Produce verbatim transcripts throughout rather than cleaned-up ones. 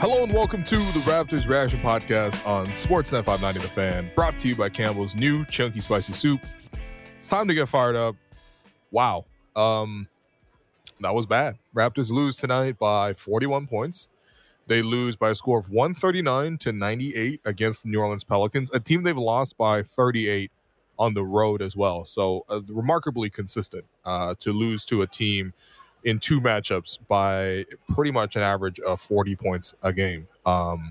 Hello and welcome to the Raptors Reaction Podcast on Sportsnet five ninety The Fan, brought to you by Campbell's new Chunky Spicy Soup. It's time to get fired up. Wow. Um, that was bad. Raptors lose tonight by forty-one points. They lose by a score of one thirty-nine to ninety-eight against the New Orleans Pelicans, a team they've lost by thirty-eight on the road as well. So uh, remarkably consistent uh, to lose to a team in two matchups by pretty much an average of forty points a game. Um,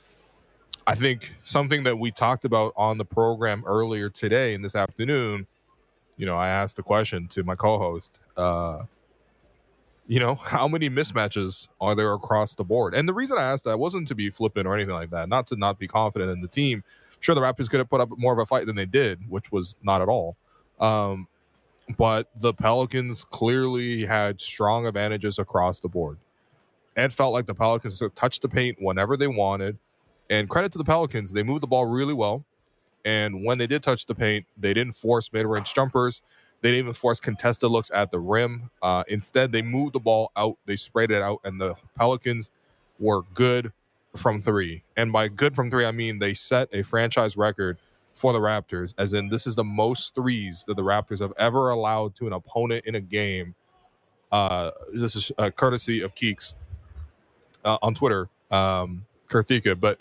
I think something that we talked about on the program earlier today and this afternoon, you know, I asked the question to my co-host, uh, you know, how many mismatches are there across the board? And the reason I asked that wasn't to be flippant or anything like that, not to not be confident in the team. Sure, the Raptors could have put up more of a fight than they did, which was not at all. Um, But the Pelicans clearly had strong advantages across the board. It felt like the Pelicans touched the paint whenever they wanted. And credit to the Pelicans, they moved the ball really well. And when they did touch the paint, they didn't force mid-range jumpers. They didn't even force contested looks at the rim. Uh, instead, they moved the ball out. They sprayed it out. And the Pelicans were good from three. And by good from three, I mean they set a franchise record for the Raptors, as in this is the most threes that the Raptors have ever allowed to an opponent in a game. Uh, this is uh, courtesy of Keeks uh, on Twitter, um, Kurthika, but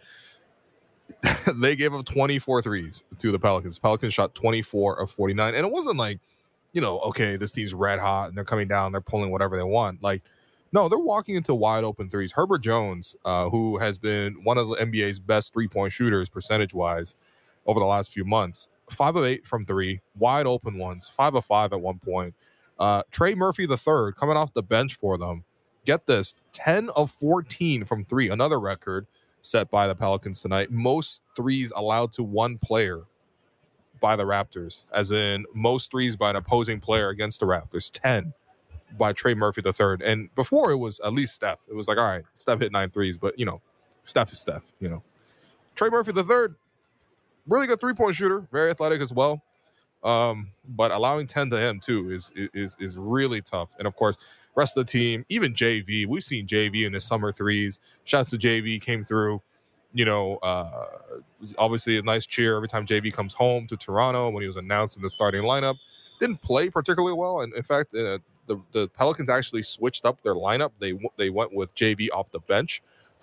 they gave up twenty-four threes to the Pelicans. Pelicans shot twenty-four of forty-nine, and it wasn't like, you know, okay, this team's red hot and they're coming down, they're pulling whatever they want. Like, no, they're walking into wide open threes. Herbert Jones, uh, who has been one of the N B A's best three-point shooters percentage-wise over the last few months, five of eight from three, wide open ones, five of five at one point. Uh, Trey Murphy the third coming off the bench for them. Get this, ten of fourteen from three, another record set by the Pelicans tonight. Most threes allowed to one player by the Raptors, as in most threes by an opposing player against the Raptors, ten by Trey Murphy the third. And before it was at least Steph. It was like, all right, Steph hit nine threes, but, you know, Steph is Steph, you know. Trey Murphy the third, really good three-point shooter, very athletic as well. Um, but allowing ten to him, too, is is is really tough. And, of course, rest of the team, even J V, we've seen J V in his summer threes. Shouts to J V, came through, you know, uh, obviously a nice cheer every time J V comes home to Toronto when he was announced in the starting lineup. Didn't play particularly well. And, in fact, uh, the, the Pelicans actually switched up their lineup. They, they went with J V off the bench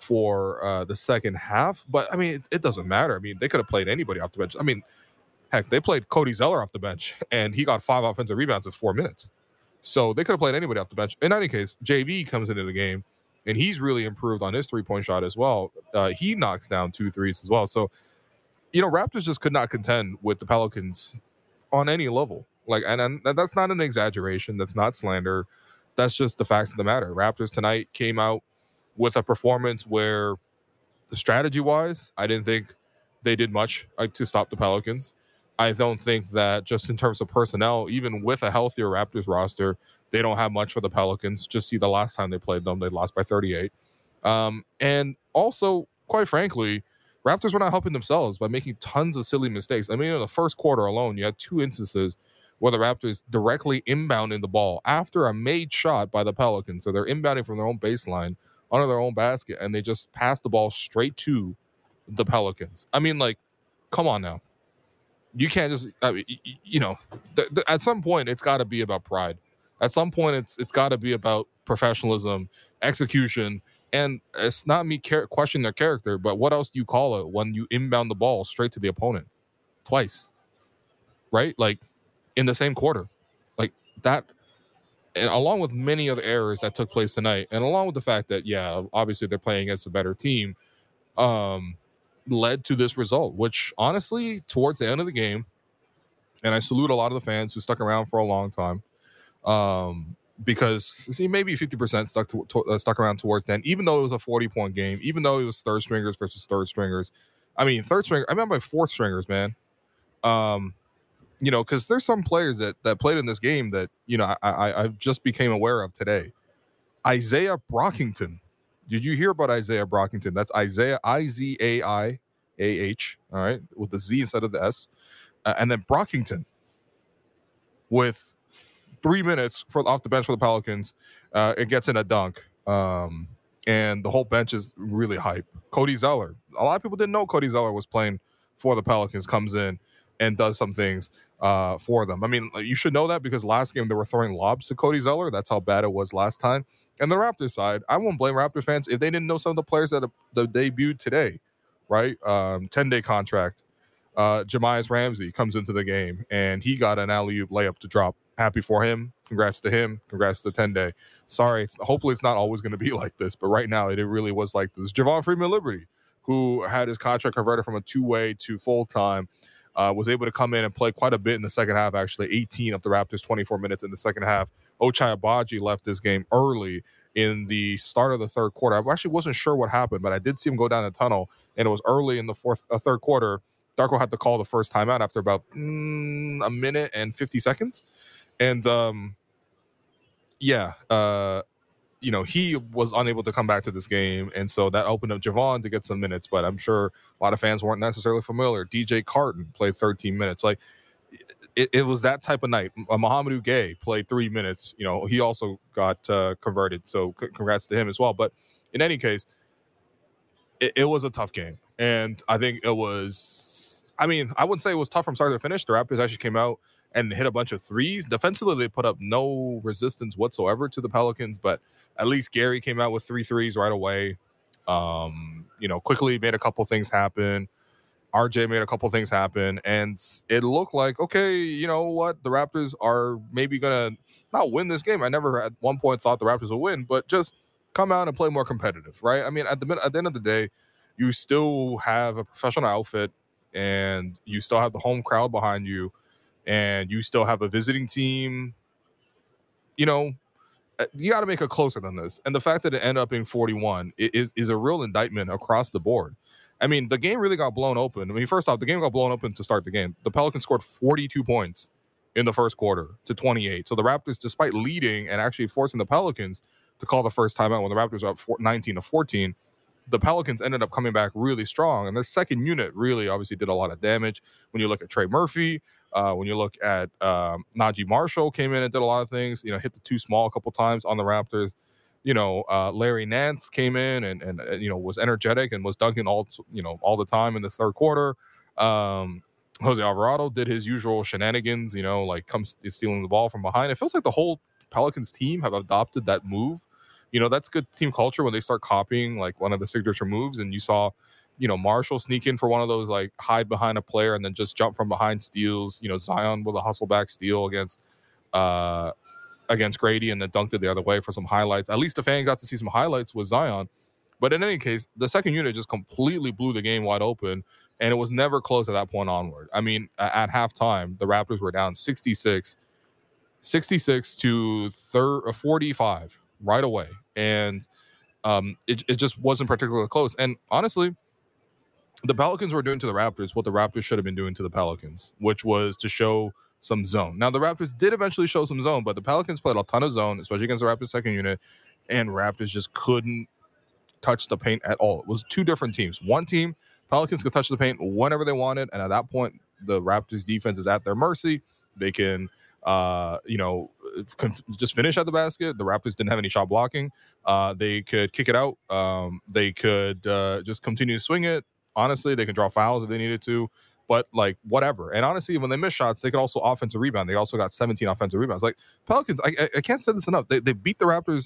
for uh, the second half. But, I mean, it, it doesn't matter. I mean, they could have played anybody off the bench. I mean, heck, they played Cody Zeller off the bench, and he got five offensive rebounds in four minutes. So they could have played anybody off the bench. In any case, J V comes into the game, and he's really improved on his three-point shot as well. Uh, he knocks down two threes as well. So, you know, Raptors just could not contend with the Pelicans on any level. Like, and, and that's not an exaggeration. That's not slander. That's just the facts of the matter. Raptors tonight came out with a performance where the strategy-wise, I didn't think they did much like, to stop the Pelicans. I don't think that just in terms of personnel, even with a healthier Raptors roster, they don't have much for the Pelicans. Just see the last time they played them, they lost by thirty-eight. Um, and also, quite frankly, Raptors were not helping themselves by making tons of silly mistakes. I mean, in the first quarter alone, you had two instances where the Raptors directly inbounding the ball after a made shot by the Pelicans. So they're inbounding from their own baseline under their own basket, and they just passed the ball straight to the Pelicans. I mean, like, come on now. You can't just, I mean, you know, th- th- at some point, it's got to be about pride. At some point, it's it's got to be about professionalism, execution, and it's not me car- questioning their character, but what else do you call it when you inbound the ball straight to the opponent twice, right? Like, in the same quarter. Like, that, and along with many other errors that took place tonight, and along with the fact that, yeah, obviously they're playing against a better team, um, led to this result, which honestly, towards the end of the game, and I salute a lot of the fans who stuck around for a long time, um, because see, maybe fifty percent stuck to, to, uh, stuck around towards the end, even though it was a forty-point game, even though it was third stringers versus third stringers. I mean, third stringer, I mean by fourth stringers, man. Um, you know, because there's some players that that played in this game that, you know, I, I I just became aware of today. Isaiah Brockington. Did you hear about Isaiah Brockington? That's Isaiah, I Z A I A H, all right, with the Z instead of the S. Uh, and then Brockington with three minutes for off the bench for the Pelicans. Uh, it gets in a dunk. Um, and the whole bench is really hype. Cody Zeller. A lot of people didn't know Cody Zeller was playing for the Pelicans, comes in and does some things uh, for them. I mean, you should know that because last game they were throwing lobs to Cody Zeller. That's how bad it was last time. And the Raptors side, I won't blame Raptor fans if they didn't know some of the players that, that debuted today, right? Um, ten-day contract. Uh, Jemias Ramsey comes into the game, and he got an alley-oop layup to drop. Happy for him. Congrats to him. Congrats to the ten-day. Sorry, it's, hopefully it's not always going to be like this, but right now it, it really was like this. Javon Freeman-Liberty, who had his contract converted from a two-way to full-time, uh, was able to come in and play quite a bit in the second half, actually. eighteen of the Raptors' twenty-four minutes in the second half. Ochai Agbaji left this game early in the start of the third quarter. I actually wasn't sure what happened, but I did see him go down the tunnel, and it was early in the fourth, uh, third quarter. Darko had to call the first timeout after about mm, a minute and fifty seconds. And, um, yeah, uh, you know, he was unable to come back to this game. And so that opened up Javon to get some minutes. But I'm sure a lot of fans weren't necessarily familiar. D J Carton played thirteen minutes. Like, it, it was that type of night. Uh, Mohamedou Gay played three minutes. You know, he also got uh, converted. So c- congrats to him as well. But in any case, it, it was a tough game. And I think it was, I mean, I wouldn't say it was tough from start to finish. The Raptors actually came out and hit a bunch of threes. Defensively, they put up no resistance whatsoever to the Pelicans, but at least Gary came out with three threes right away. Um, you know, quickly made a couple things happen. R J made a couple things happen, and it looked like, okay, you know what? The Raptors are maybe going to not win this game. I never at one point thought the Raptors would win, but just come out and play more competitive, right? I mean, at the, at the end of the day, you still have a professional outfit, and you still have the home crowd behind you, and you still have a visiting team. You know, you got to make it closer than this. And the fact that it ended up being forty-one is, is a real indictment across the board. I mean, the game really got blown open. I mean, first off, the game got blown open to start the game. The Pelicans scored forty-two points in the first quarter to twenty-eight. So the Raptors, despite leading and actually forcing the Pelicans to call the first timeout when the Raptors were up nineteen to fourteen, the Pelicans ended up coming back really strong. And the second unit really obviously did a lot of damage. When you look at Trey Murphy, uh, when you look at um, Najee Marshall came in and did a lot of things, you know, hit the too small a couple times on the Raptors. You know, uh, Larry Nance came in and, and, uh, you know, was energetic and was dunking all, you know, all the time in the third quarter. Um, Jose Alvarado did his usual shenanigans, you know, like comes stealing the ball from behind. It feels like the whole Pelicans team have adopted that move. You know, that's good team culture when they start copying like one of the signature moves. And you saw, you know, Marshall sneak in for one of those, like hide behind a player and then just jump from behind steals. You know, Zion with a hustle back steal against, uh, against Grady and then dunked it the other way for some highlights. At least the fan got to see some highlights with Zion. But in any case, the second unit just completely blew the game wide open, and it was never close at that point onward. I mean, at halftime, the Raptors were down sixty-six, sixty-six to forty-five right away. And um, it, it just wasn't particularly close. And honestly, the Pelicans were doing to the Raptors what the Raptors should have been doing to the Pelicans, which was to show some zone. Now, the Raptors did eventually show some zone, but the Pelicans played a ton of zone, especially against the Raptors second unit, and Raptors just couldn't touch the paint at all. It was two different teams. One team, Pelicans could touch the paint whenever they wanted, and at that point, the Raptors defense is at their mercy. They can, uh, you know, just finish at the basket. The Raptors didn't have any shot blocking. Uh, they could kick it out. Um, they could uh, just continue to swing it. Honestly, they could draw fouls if they needed to. But, like, whatever. And honestly, when they miss shots, they could also offensive rebound. They also got seventeen offensive rebounds. Like, Pelicans, I, I, I can't say this enough. They, they beat the Raptors.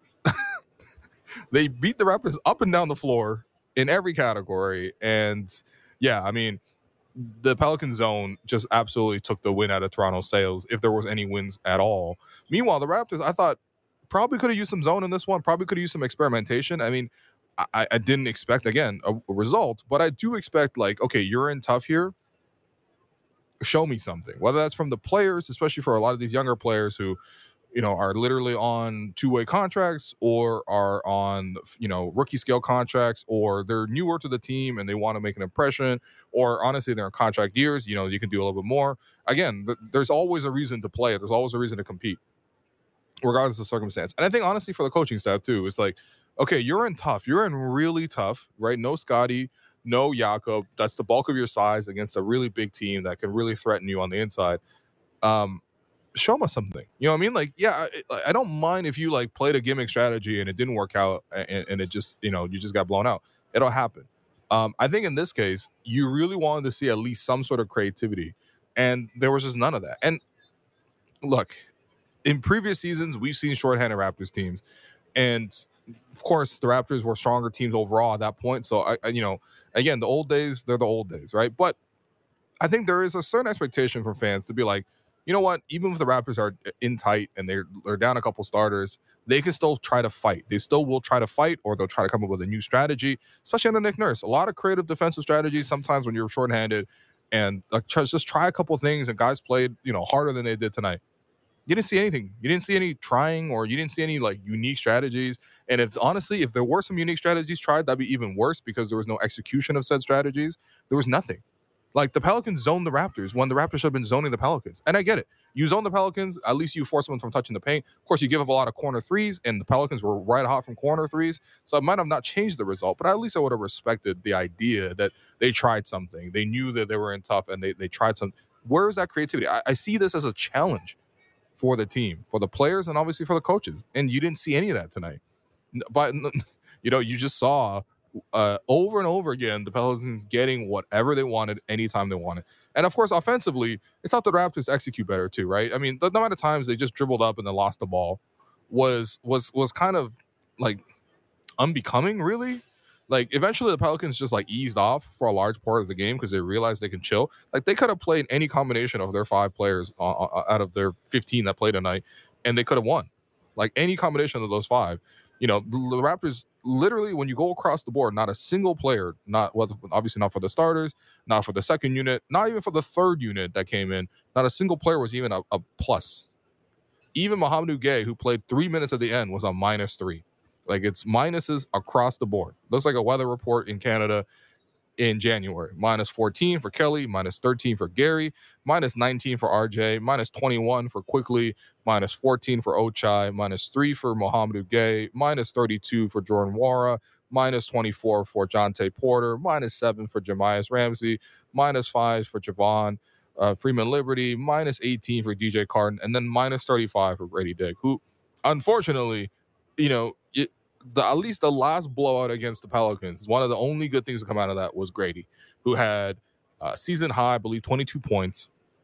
They beat the Raptors up and down the floor in every category. And, yeah, I mean, the Pelican zone just absolutely took the win out of Toronto's sails, if there was any wins at all. Meanwhile, the Raptors, I thought, probably could have used some zone in this one. Probably could have used some experimentation. I mean, I, I didn't expect, again, a, a result, but I do expect, like, okay, you're in tough here. Show me something, whether that's from the players, especially for a lot of these younger players who, you know, are literally on two-way contracts or are on, you know, rookie scale contracts, or they're newer to the team and they want to make an impression, or honestly, they're in contract years. You know, you can do a little bit more. Again, th- there's always a reason to play. There's always a reason to compete, regardless of circumstance. And I think, honestly, for the coaching staff, too, it's like, okay, you're in tough. You're in really tough, right? No Scotty, no Jakob. That's the bulk of your size against a really big team that can really threaten you on the inside. Um, show us something. You know what I mean? Like, yeah, I, I don't mind if you like played a gimmick strategy and it didn't work out and, and it just, you know, you just got blown out. It'll happen. Um, I think in this case, you really wanted to see at least some sort of creativity, and there was just none of that. And look, in previous seasons, we've seen shorthanded Raptors teams, and of course, the Raptors were stronger teams overall at that point. So, I, I you know, again, the old days, they're the old days, right? But I think there is a certain expectation from fans to be like, you know what? Even if the Raptors are in tight and they're they're down a couple starters, they can still try to fight. They still will try to fight, or they'll try to come up with a new strategy, especially under Nick Nurse. A lot of creative defensive strategies sometimes when you're shorthanded, and like just try a couple things. And guys played, you know, harder than they did tonight. You didn't see anything. You didn't see any trying, or you didn't see any like unique strategies. And if honestly, if there were some unique strategies tried, that'd be even worse because there was no execution of said strategies. There was nothing. Like the Pelicans zoned the Raptors when the Raptors should have been zoning the Pelicans. And I get it. You zone the Pelicans, at least you force them from touching the paint. Of course, you give up a lot of corner threes, and the Pelicans were right hot from corner threes. So it might have not changed the result, but at least I would have respected the idea that they tried something. They knew that they were in tough, and they, they tried some. Where is that creativity? I, I see this as a challenge for the team, for the players, and obviously for the coaches. And you didn't see any of that tonight. But, you know, you just saw uh, over and over again the Pelicans getting whatever they wanted anytime they wanted. And, of course, offensively, it's not the Raptors execute better, too, right? I mean, the amount of times they just dribbled up and then lost the ball was was was kind of, like, unbecoming, really. Like, eventually the Pelicans just, like, eased off for a large part of the game because they realized they can chill. Like, they could have played any combination of their five players uh, uh, out of their fifteen that played tonight, and they could have won. Like, any combination of those five. You know, the, the Raptors, literally, when you go across the board, not a single player, not well, obviously not for the starters, not for the second unit, not even for the third unit that came in, not a single player was even a, a plus. Even Mohamed Gay, who played three minutes at the end, was a minus three. Like, it's minuses across the board. Looks like a weather report in Canada in January. Minus fourteen for Kelly, minus thirteen for Gary, minus nineteen for R J, minus twenty-one for Quickly, minus fourteen for Ochai, minus three for Mohamed Gay, minus thirty-two for Jordan Nwora, minus twenty-four for Jonte Porter, minus seven for Jamias Ramsey, minus five for Javon uh, Freeman Liberty, minus eighteen for D J Carton, and then minus thirty-five for Grady Dick, who, unfortunately, you know, it, the, at least the last blowout against the Pelicans, one of the only good things to come out of that was Grady, who had uh, season high, I believe, twenty-two points.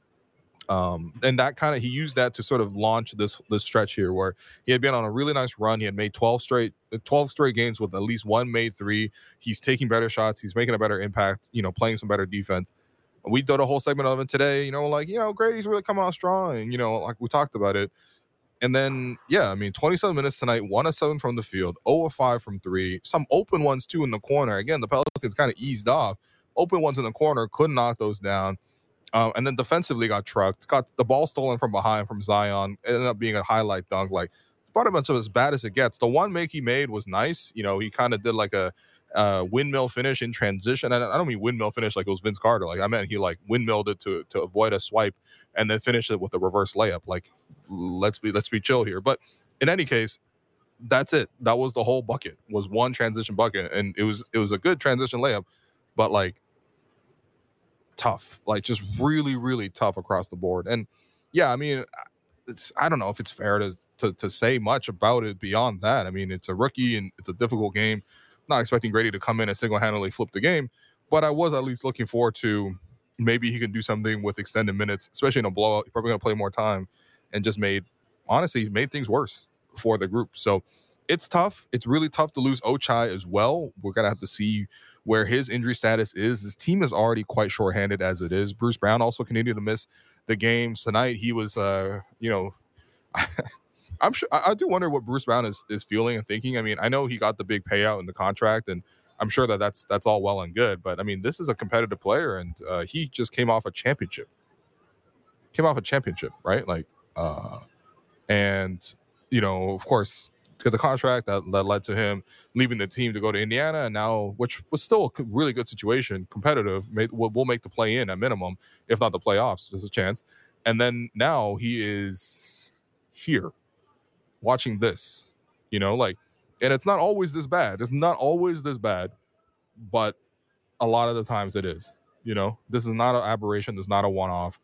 Um, and that kind of, he used that to sort of launch this this stretch here where he had been on a really nice run. He had made twelve straight twelve straight games with at least one made three. He's taking better shots. He's making a better impact, you know, playing some better defense. We did a whole segment of it today, you know, like, you know, Grady's really coming out strong. And, you know, like we talked about it. And then, yeah, I mean, twenty-seven minutes tonight, one of seven from the field, zero of five from three, some open ones, too, in the corner. Again, the Pelicans kind of eased off. Open ones in the corner, couldn't knock those down. Um, and then defensively got trucked, got the ball stolen from behind from Zion. It ended up being a highlight dunk. Like, it's about much of as bad as it gets. The one make he made was nice. You know, he kind of did like a uh, windmill finish in transition. And I don't mean windmill finish like it was Vince Carter. Like, I meant he like windmilled it to to avoid a swipe and then finished it with a reverse layup. Like, let's be let's be chill here. But in any case, that's it. That was the whole bucket. Was one transition bucket, and it was it was a good transition layup, but like tough, like just really really tough across the board. And yeah, I mean, it's I don't know if it's fair to to to say much about it beyond that. I mean, it's a rookie and it's a difficult game. Not expecting Grady to come in and single-handedly flip the game, but I was at least looking forward to maybe he can do something with extended minutes, especially in a blowout. He's probably going to play more time, and just made, honestly, made things worse for the group. So it's tough. It's really tough to lose Ochai as well. We're going to have to see where his injury status is. This team is already quite shorthanded as it is. Bruce Brown also continued to miss the games tonight. He was, uh, you know, I'm sure I, I do wonder what Bruce Brown is, is feeling and thinking. I mean, I know he got the big payout in the contract, and I'm sure that that's that's all well and good. But I mean, this is a competitive player, and uh, he just came off a championship. Came off a championship, right? Like, uh, and you know, of course, get the contract that, that led to him leaving the team to go to Indiana, and now, which was still a really good situation, competitive. Made, we'll, we'll make the play in at minimum, if not the playoffs. There's a chance. And then now he is here, watching this. You know, like, and it's not always this bad. It's not always this bad, but a lot of the times it is. You know, this is not an aberration. This is not a one-off.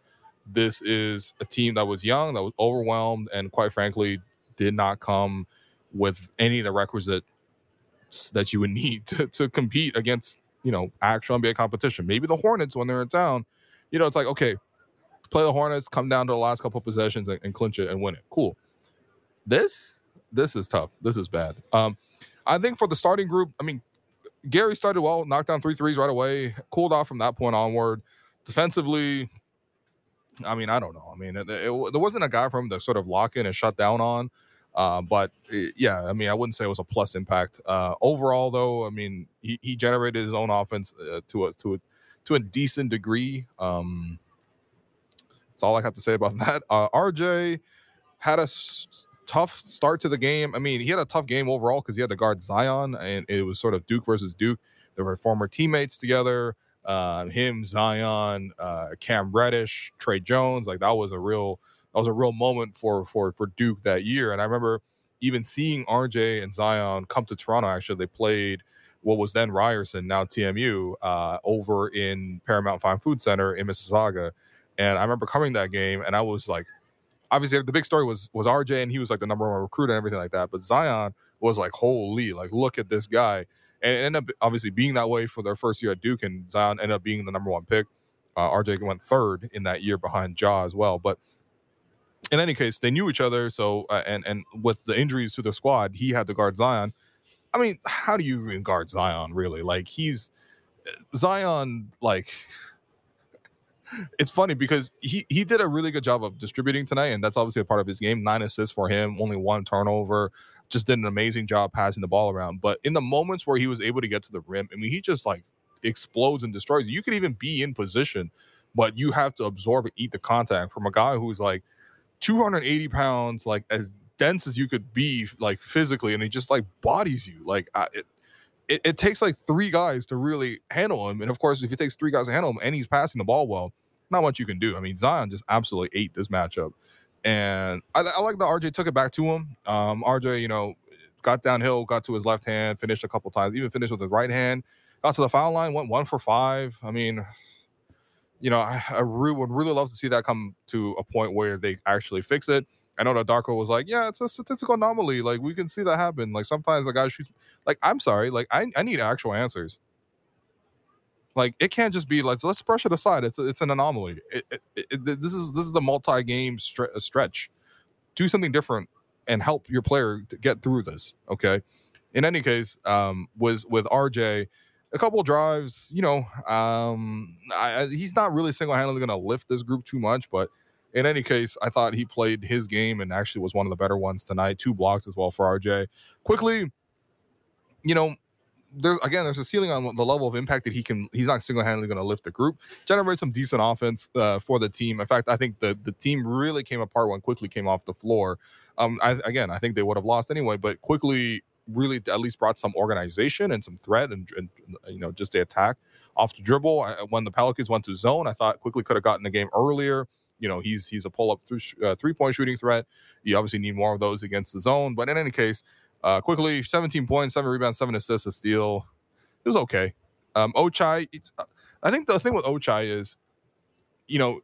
This is a team that was young, that was overwhelmed, and quite frankly, did not come with any of the requisites that you would need to, to compete against, you know, actual N B A competition. Maybe the Hornets when they're in town, you know, it's like, okay, play the Hornets, come down to the last couple of possessions and, and clinch it and win it. Cool. This, this is tough. This is bad. Um, I think for the starting group, I mean, Gary started well, knocked down three threes right away, cooled off from that point onward. Defensively, I mean, I don't know. I mean, it, it, there wasn't a guy for him to sort of lock in and shut down on. Uh, but it, yeah, I mean, I wouldn't say it was a plus impact. Uh, overall, though, I mean, he, he generated his own offense uh, to a to a to a decent degree. Um, that's all I have to say about that. Uh, R J had a s- tough start to the game. I mean, he had a tough game overall because he had to guard Zion, and it was sort of Duke versus Duke. They were former teammates together. Uh, him, Zion, uh, Cam Reddish, Trey Jones. Like that was a real that was a real moment for for for Duke that year. And I remember even seeing R J and Zion come to Toronto. Actually, they played what was then Ryerson, now T M U, uh, over in Paramount Fine Food Center in Mississauga. And I remember coming to that game, and I was like, obviously the big story was was R J, and he was like the number one recruit and everything like that. But Zion was like, holy, like look at this guy. And it ended up obviously being that way for their first year at Duke, and Zion ended up being the number one pick. Uh, R J went third in that year behind Ja as well. But in any case, they knew each other. So uh, and and with the injuries to the squad, he had to guard Zion. I mean, how do you even guard Zion really? Like he's Zion, like it's funny because he he did a really good job of distributing tonight, and that's obviously a part of his game. Nine assists for him, only one turnover. Just did an amazing job passing the ball around. But in the moments where he was able to get to the rim, I mean, he just like explodes and destroys. You could even be in position, but you have to absorb and eat the contact from a guy who's like two hundred eighty pounds, like as dense as you could be, like physically, and he just like bodies you. Like I, it, it, it takes like three guys to really handle him. And of course, if it takes three guys to handle him and he's passing the ball well, not much you can do. I mean, Zion just absolutely ate this matchup. And I, I like that R J took it back to him. Um, R J, you know, got downhill, got to his left hand, finished a couple times, even finished with his right hand, got to the foul line, went one for five. I mean, you know, I, I re- would really love to see that come to a point where they actually fix it. I know that Darko was like, yeah, it's a statistical anomaly. Like, we can see that happen. Like, sometimes a guy shoots. Like, I'm sorry. Like, I, I need actual answers. Like, it can't just be like, let's brush it aside. It's it's an anomaly. It, it, it, this is this is a multi-game stre- stretch. Do something different and help your player to get through this. Okay. In any case, um, was with R J, a couple of drives. You know, um, I, he's not really single-handedly going to lift this group too much, but in any case, I thought he played his game and actually was one of the better ones tonight. Two blocks as well for R J. Quickly, you know. There's again, there's a ceiling on the level of impact that he can. He's not single-handedly going to lift the group. Generate some decent offense uh, for the team. In fact, I think the the team really came apart when Quickly came off the floor. Um, I, again, I think they would have lost anyway, but Quickly really at least brought some organization and some threat and, and you know just the attack off the dribble. I, when the Pelicans went to zone, I thought Quickly could have gotten the game earlier. You know, he's he's a pull-up th- uh, three-point shooting threat. You obviously need more of those against the zone, but in any case. Uh, quickly, seventeen points, seven rebounds, seven assists, a steal. It was okay. Um, Ochai, it's, I think the thing with Ochai is, you know,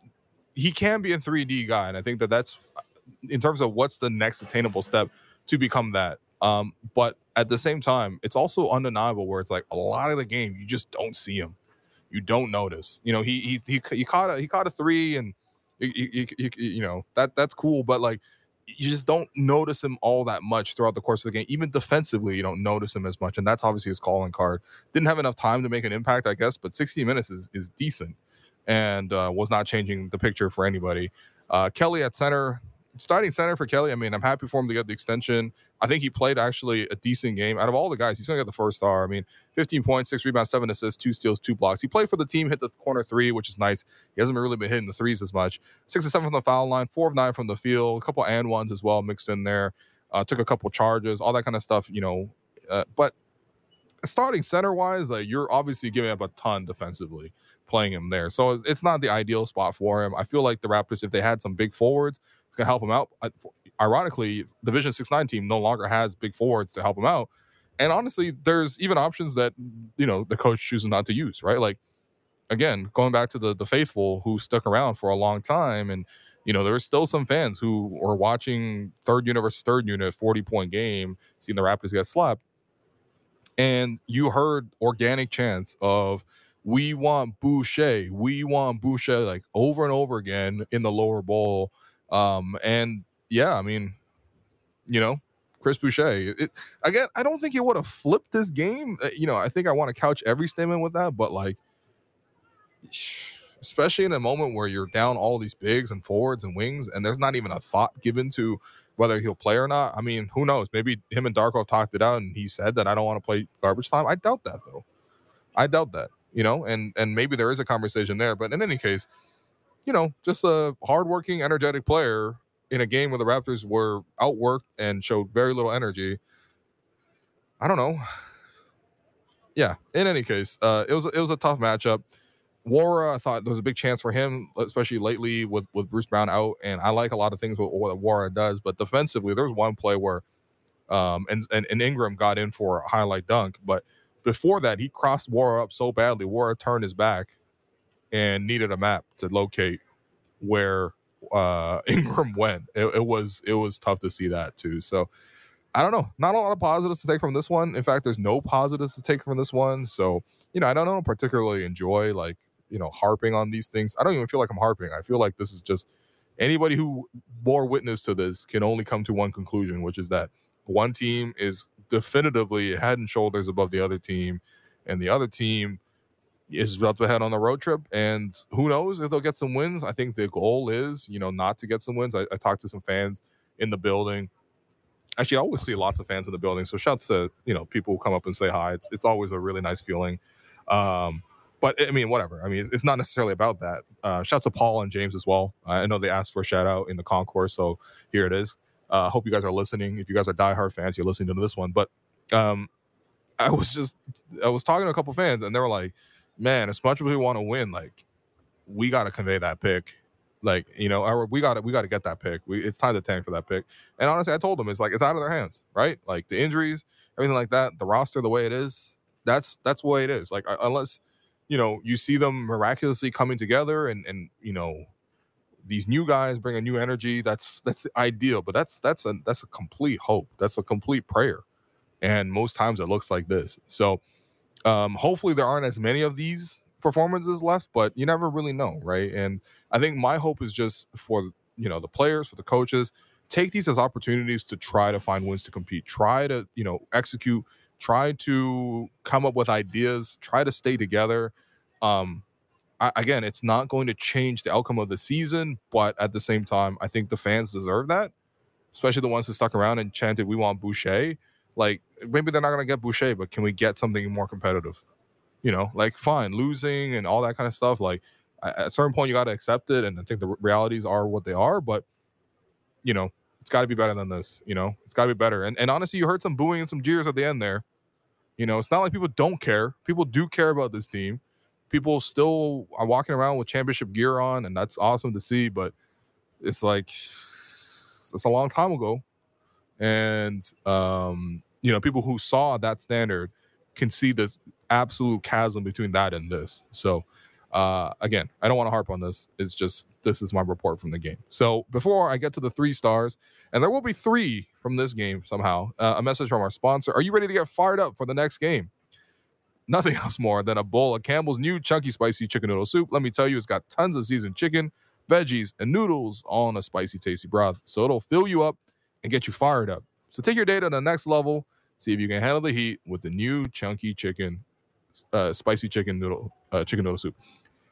he can be a three D guy, and I think that that's in terms of what's the next attainable step to become that. Um, but at the same time, it's also undeniable where it's like a lot of the game you just don't see him, you don't notice. You know, he he he, he caught a he caught a three, and you, you, you know that that's cool, but like. You just don't notice him all that much throughout the course of the game. Even defensively, you don't notice him as much, and that's obviously his calling card. Didn't have enough time to make an impact, I guess, but sixty minutes is, is decent and uh, was not changing the picture for anybody. Uh, Kelly at center, starting center for Kelly. I mean, I'm happy for him to get the extension. I think he played actually a decent game. Out of all the guys, he's going to get the first star. I mean, fifteen points, six rebounds, seven assists, two steals, two blocks. He played for the team, hit the corner three, which is nice. He hasn't really been hitting the threes as much. Six or seven from the foul line, four of nine from the field, a couple and ones as well mixed in there. Uh, took a couple charges, all that kind of stuff, you know. Uh, but starting center-wise, like you're obviously giving up a ton defensively playing him there. So it's not the ideal spot for him. I feel like the Raptors, if they had some big forwards, can help him out. Ironically, Division six nine team no longer has big forwards to help him out. And honestly, there's even options that, you know, the coach chooses not to use, right? Like, again, going back to the the faithful who stuck around for a long time, and you know, there were still some fans who were watching third unit versus third unit, forty point game, seeing the Raptors get slapped, and you heard organic chants of "We want Boucher, we want Boucher," like over and over again in the lower bowl. Um, and yeah, I mean, you know, Chris Boucher. It, again, I don't think he would have flipped this game. Uh, You know, I think I want to couch every statement with that, but like, especially in a moment where you're down all these bigs and forwards and wings, and there's not even a thought given to whether he'll play or not. I mean, who knows? Maybe him and Darko talked it out, and he said that I don't want to play garbage time. I doubt that, though. I doubt that. You know, and and maybe there is a conversation there, but in any case, you know, just a hardworking, energetic player in a game where the Raptors were outworked and showed very little energy. I don't know. Yeah. In any case, uh, it was it was a tough matchup. Wara, I thought there was a big chance for him, especially lately with, with Bruce Brown out. And I like a lot of things with what Wara does, but defensively, there was one play where um and, and, and Ingram got in for a highlight dunk, but before that, he crossed Wara up so badly, Wara turned his back and needed a map to locate where uh Ingram went. It, it was it was tough to see that too. So I don't know. Not a lot of positives to take from this one. In fact, there's no positives to take from this one. So, you know, I don't know particularly enjoy like, you know, harping on these things. I don't even feel like I'm harping. I feel like this is just anybody who bore witness to this can only come to one conclusion, which is that one team is definitively head and shoulders above the other team, and the other team is about to head on a road trip. And who knows if they'll get some wins. I think the goal is, you know, not to get some wins. I, I talked to some fans in the building. Actually, I always see lots of fans in the building. So shouts to, you know, people who come up and say hi. It's it's always a really nice feeling. Um, but I mean, whatever. I mean, it's, it's not necessarily about that. Uh, shouts to Paul and James as well. I know they asked for a shout out in the concourse, so here it is. I uh, hope you guys are listening. If you guys are diehard fans, you're listening to this one. But um, I was just, I was talking to a couple fans, and they were like, "Man, as much as we want to win, like, we got to convey that pick." Like, you know, or we got to we got to get that pick. We, it's time to tank for that pick. And honestly, I told them it's like it's out of their hands, right? Like the injuries, everything like that, the roster the way it is. That's that's the way it is. Like unless, you know, you see them miraculously coming together, and and you know, these new guys bring a new energy. That's that's the ideal. But that's that's a that's a complete hope. That's a complete prayer. And most times it looks like this. So um, hopefully there aren't as many of these performances left, but you never really know, right? And I think my hope is just for, you know, the players, for the coaches, take these as opportunities to try to find wins to compete, try to, you know, execute, try to come up with ideas, try to stay together. Um, I, again, it's not going to change the outcome of the season, but at the same time, I think the fans deserve that, especially the ones who stuck around and chanted, "We want Boucher." Like, maybe they're not going to get Boucher, but can we get something more competitive? You know, like, fine, losing and all that kind of stuff. Like, at a certain point, you got to accept it. And I think the realities are what they are. But, you know, it's got to be better than this. You know, it's got to be better. And, and honestly, you heard some booing and some jeers at the end there. You know, it's not like people don't care. People do care about this team. People still are walking around with championship gear on, and that's awesome to see. But it's like, it's a long time ago. And, um, you know, people who saw that standard can see the absolute chasm between that and this. So, uh, again, I don't want to harp on this. It's just, this is my report from the game. So before I get to the three stars, and there will be three from this game somehow, uh, a message from our sponsor. Are you ready to get fired up for the next game? Nothing else more than a bowl of Campbell's new chunky spicy chicken noodle soup. Let me tell you, it's got tons of seasoned chicken, veggies, and noodles all in a spicy, tasty broth. So it'll fill you up and get you fired up. So take your day to the next level. See if you can handle the heat with the new chunky chicken, uh, spicy chicken noodle, uh, chicken noodle soup.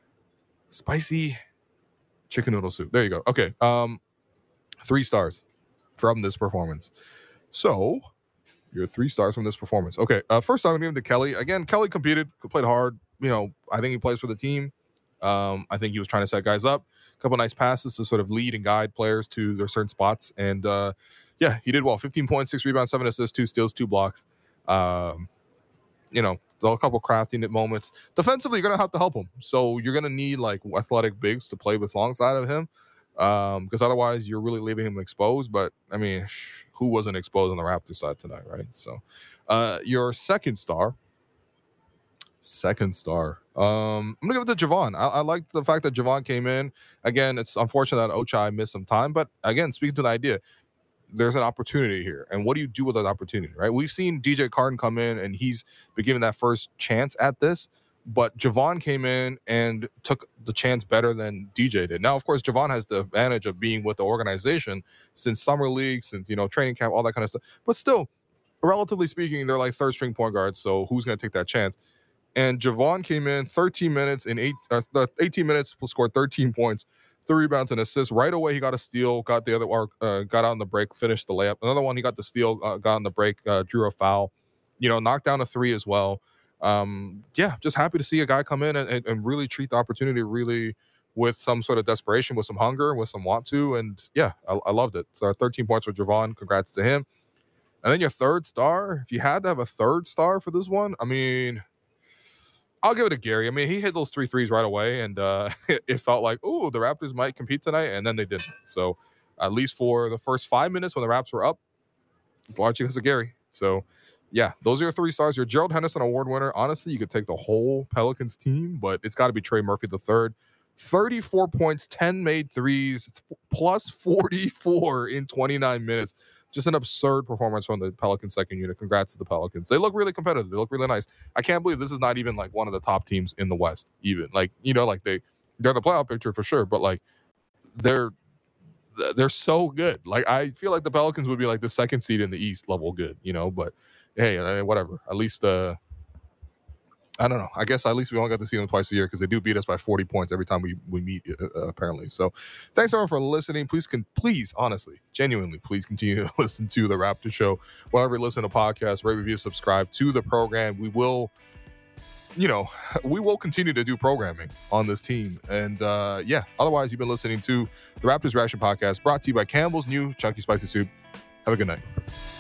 Spicy chicken noodle soup. There you go. Okay. Um, three stars from this performance. So your three stars from this performance. Okay. Uh, first I'm going to give him to Kelly. Again, Kelly competed, played hard. You know, I think he plays for the team. Um, I think he was trying to set guys up. A couple nice passes to sort of lead and guide players to their certain spots. And, uh, yeah, he did well. fifteen points, six rebounds, seven assists, two steals, two blocks. Um, you know, a couple crafty moments. Defensively, you're going to have to help him. So you're going to need, like, athletic bigs to play with alongside of him, um, because otherwise you're really leaving him exposed. But, I mean, sh- who wasn't exposed on the Raptors side tonight, right? So uh, your second star, Second star. Um, I'm gonna give it to Javon. I, I like the fact that Javon came in. Again, it's unfortunate that Ochai missed some time, but again, speaking to the idea, there's an opportunity here. And what do you do with that opportunity, right? We've seen D J Carton come in and he's been given that first chance at this, but Javon came in and took the chance better than D J did. Now, of course, Javon has the advantage of being with the organization since summer league, since, you know, training camp, all that kind of stuff. But still, relatively speaking, they're like third string point guards. So who's going to take that chance? And Javon came in thirteen minutes in eight, uh, eighteen minutes, scored thirteen points, three rebounds and assists. Right away, he got a steal, got the other, uh, got out on the break, finished the layup. Another one, he got the steal, uh, got on the break, uh, drew a foul, you know, knocked down a three as well. Um, yeah, just happy to see a guy come in and, and, and really treat the opportunity really with some sort of desperation, with some hunger, with some want to. And yeah, I, I loved it. So thirteen points for Javon. Congrats to him. And then your third star, if you had to have a third star for this one, I mean, I'll give it to Gary. I mean, he hit those three threes right away, and uh, it, it felt like, oh, the Raptors might compete tonight, and then they didn't. So at least for the first five minutes when the Raps were up, it's largely because of Gary. So, yeah, those are your three stars. Your Gerald Henderson Award winner. Honestly, you could take the whole Pelicans team, but it's got to be Trey Murphy the third. thirty-four points, ten made threes, plus forty-four in twenty-nine minutes. Just an absurd performance from the Pelicans second unit. Congrats to the Pelicans. They look really competitive. They look really nice. I can't believe this is not even like one of the top teams in the West, even. Like, you know, like they, they're the playoff picture for sure, but like they're they're so good. Like I feel like the Pelicans would be like the second seed in the East level good, you know, but hey, whatever. At least uh I don't know. I guess at least we only got to see them twice a year because they do beat us by forty points every time we, we meet, uh, apparently. So thanks, everyone, for listening. Please, can, please, honestly, genuinely, please continue to listen to The Raptor Show. Wherever you listen to podcasts, rate, review, subscribe to the program. We will, you know, we will continue to do programming on this team. And, uh, yeah, otherwise, you've been listening to The Raptors Reaction Podcast, brought to you by Campbell's new Chunky Spicy Soup. Have a good night.